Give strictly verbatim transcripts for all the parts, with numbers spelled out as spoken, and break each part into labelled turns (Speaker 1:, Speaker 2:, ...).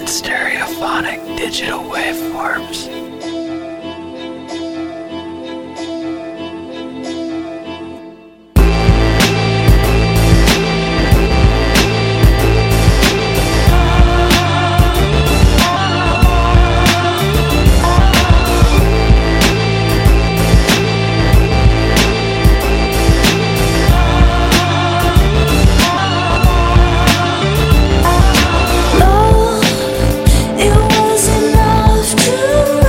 Speaker 1: and stereophonic digital waveforms.
Speaker 2: It was enough to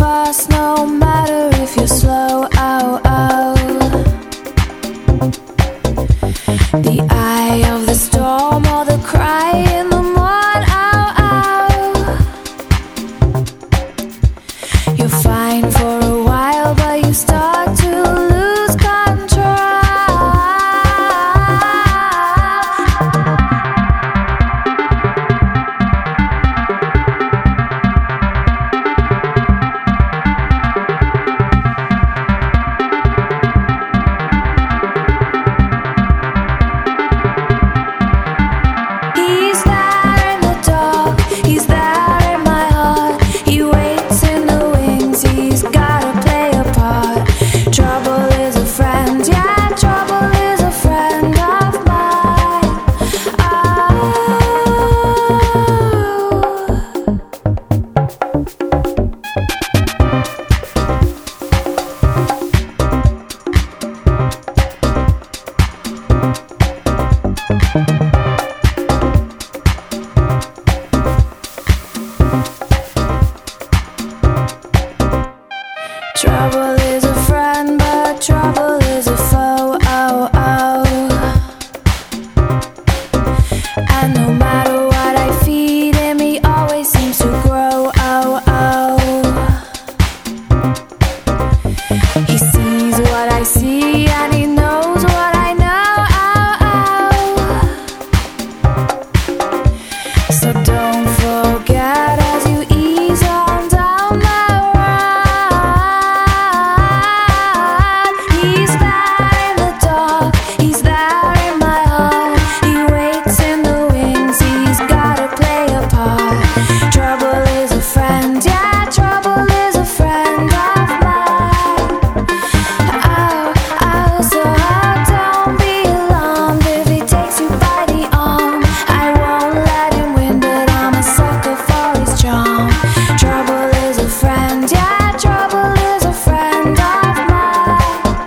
Speaker 2: fast, no matter if you're slow. Oh, oh. The eye of the storm or the cry in the morn. Oh, oh. You're fine for a while, but you start to lose control. He's there in the dark, he's there in my heart. He waits in the wings, he's gotta play a part. Trouble is a friend, yeah, trouble is a friend of mine. Oh. Trouble is a friend, but trouble is a foe. Oh, oh. And no matter what I feed him, he always seems to grow. Oh, oh. He sees what I see, and he knows what I know. Oh, oh. So don't forget as you ease on down the road. He's there in the dark, he's there in my heart. He waits in the wings, he's gotta play a part. Trouble is a friend, yeah, trouble is a friend of mine. Oh, oh, so don't be alarmed if he takes you by the arm. I won't let him win, but I'm a sucker for his charm. Trouble is a friend, yeah, trouble is a friend of mine.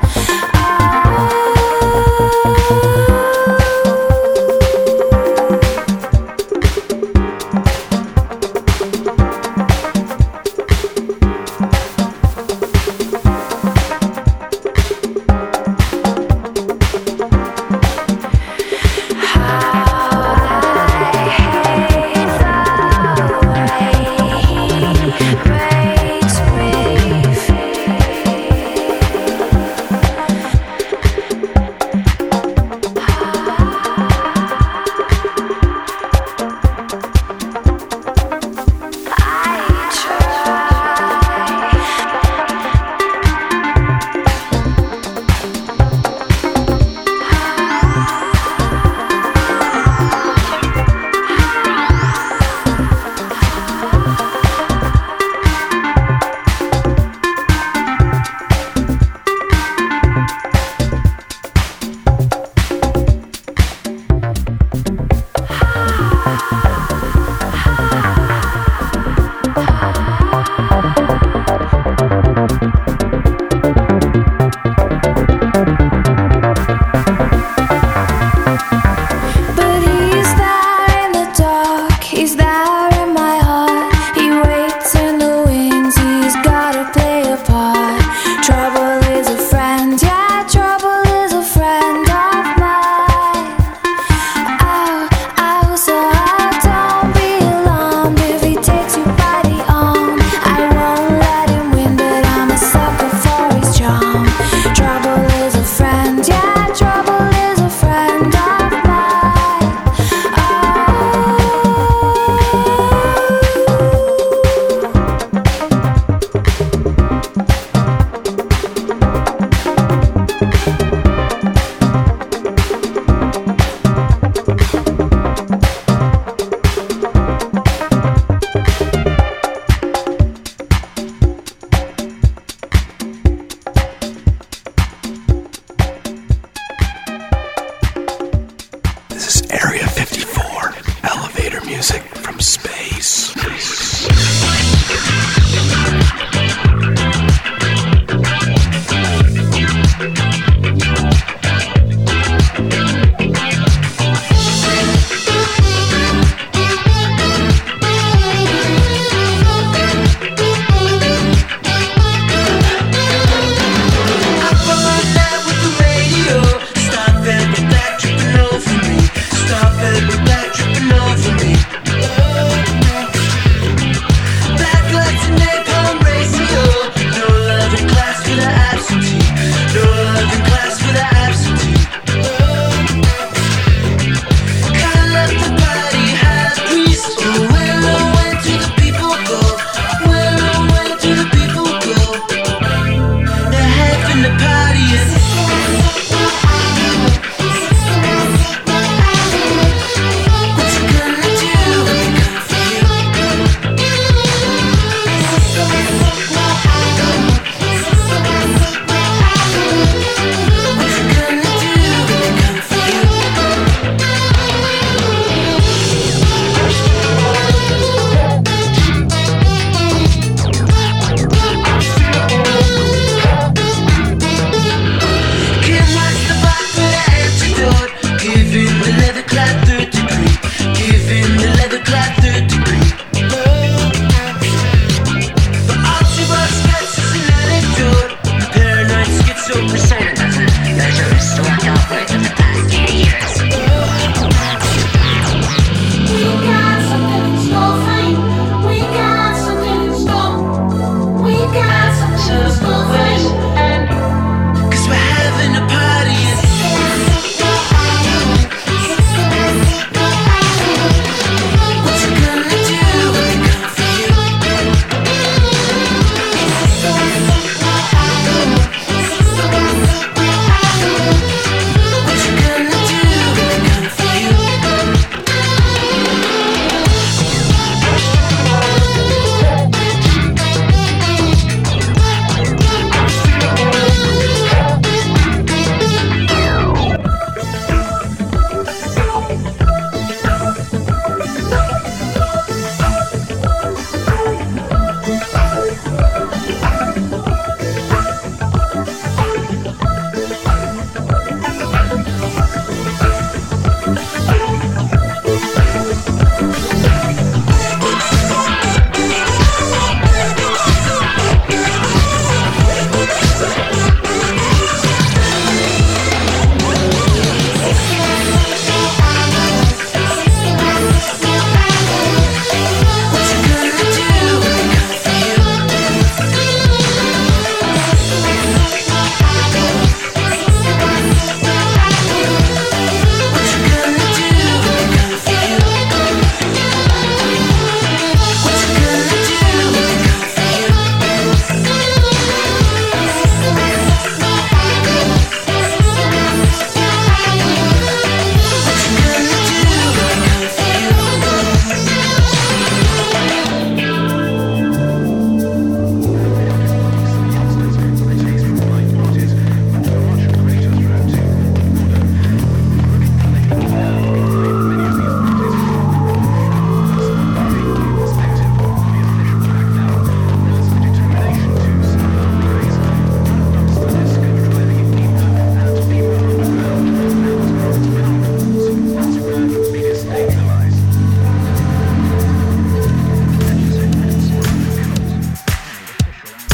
Speaker 2: Makes me But he's there in the dark, he's there in my heart. He waits in the wings, he's gotta play a part. Trouble is a friend, yeah, trouble is a friend of mine. Oh, oh, so don't be alarmed if he takes you by the arm. I won't let him win, but I'm a sucker for his charm. Trouble is a friend, yeah, trouble is a friend of mine.
Speaker 1: This is Area fifty-four, elevator music from space.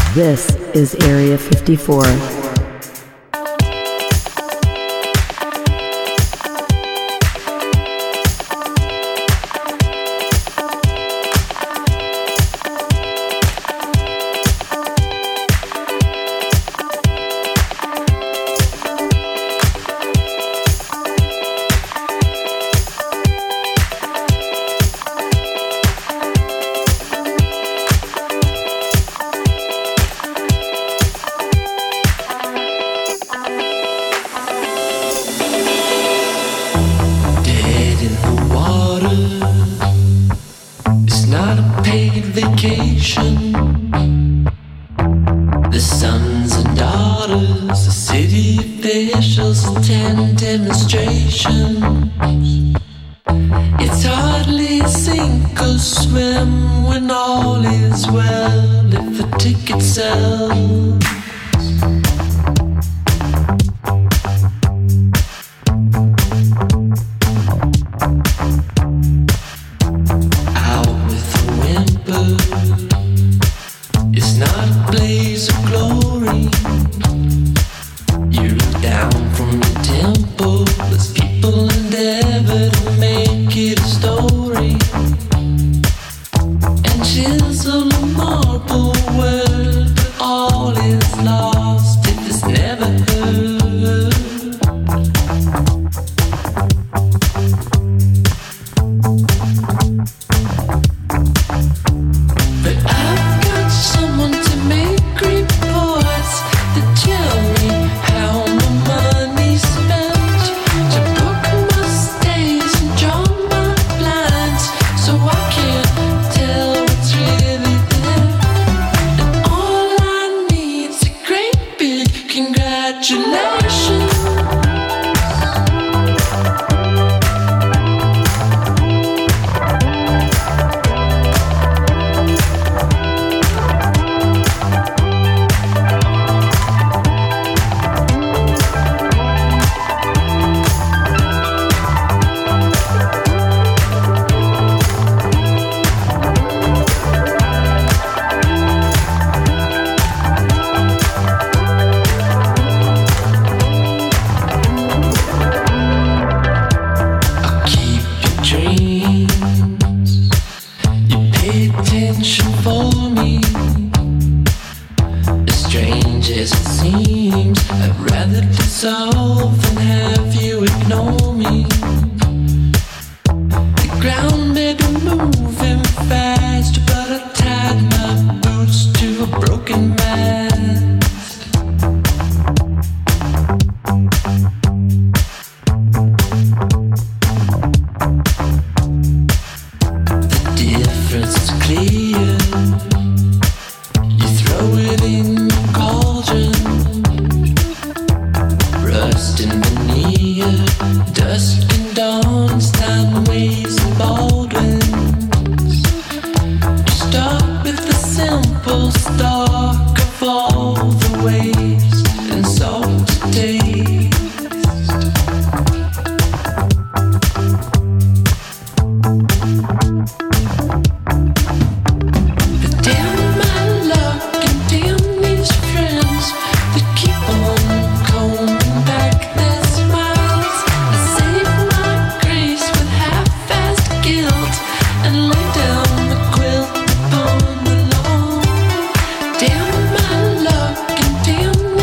Speaker 3: This is Area fifty-four.
Speaker 2: Damn my luck and damn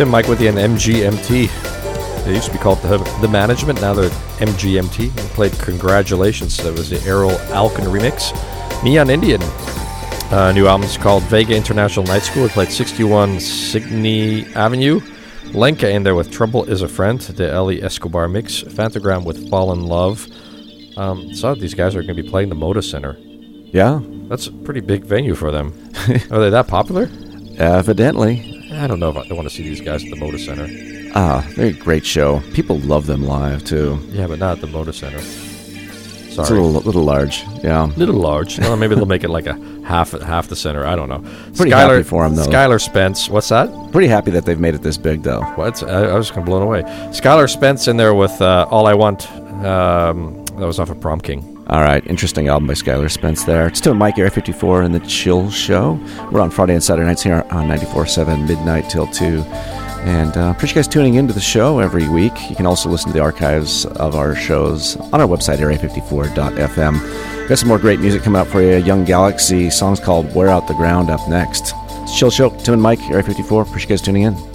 Speaker 4: Tim Mike with you in M G M T. They used to be called the, the Management. Now they're M G M T. We played Congratulations. That was the Errol Alkin remix. Neon Indian. Uh, new album's called Vega International Night School. We played sixty-one Signe Avenue. Lenka in there with Trouble is a Friend. The Ellie Escobar mix. Fantagram with Fall in Love. Um, so these guys are going to be playing the Moda Center.
Speaker 5: Yeah.
Speaker 4: That's a pretty big venue for them. Are they that popular?
Speaker 5: Evidently.
Speaker 4: I don't know if I want to see these guys at the Moda Center.
Speaker 5: Ah, they're a great show. People love them live, too.
Speaker 4: Yeah, but not at the Moda Center. Sorry.
Speaker 5: It's a little, little large, yeah.
Speaker 4: Little large. Well, maybe they'll make it like a half half the center. I don't know.
Speaker 5: Pretty
Speaker 4: Skylar,
Speaker 5: happy for them, though.
Speaker 4: Skylar Spence. What's that?
Speaker 5: Pretty happy that they've made it this big, though.
Speaker 4: What? I, I was kind of blown away. Skylar Spence in there with uh, All I Want. Um, that was off of Prom King.
Speaker 5: All right, interesting album by Skylar Spence there. It's Tim and Mike, Area fifty-four, and The Chill Show. We're on Friday and Saturday nights here on ninety-four point seven, midnight till two. And uh, appreciate you guys tuning into the show every week. You can also listen to the archives of our shows on our website, area fifty-four dot f m. Got some more great music coming up for you. Young Galaxy, songs called Wear Out the Ground up next. It's Chill Show, Tim and Mike, Area fifty-four. Appreciate you guys tuning in.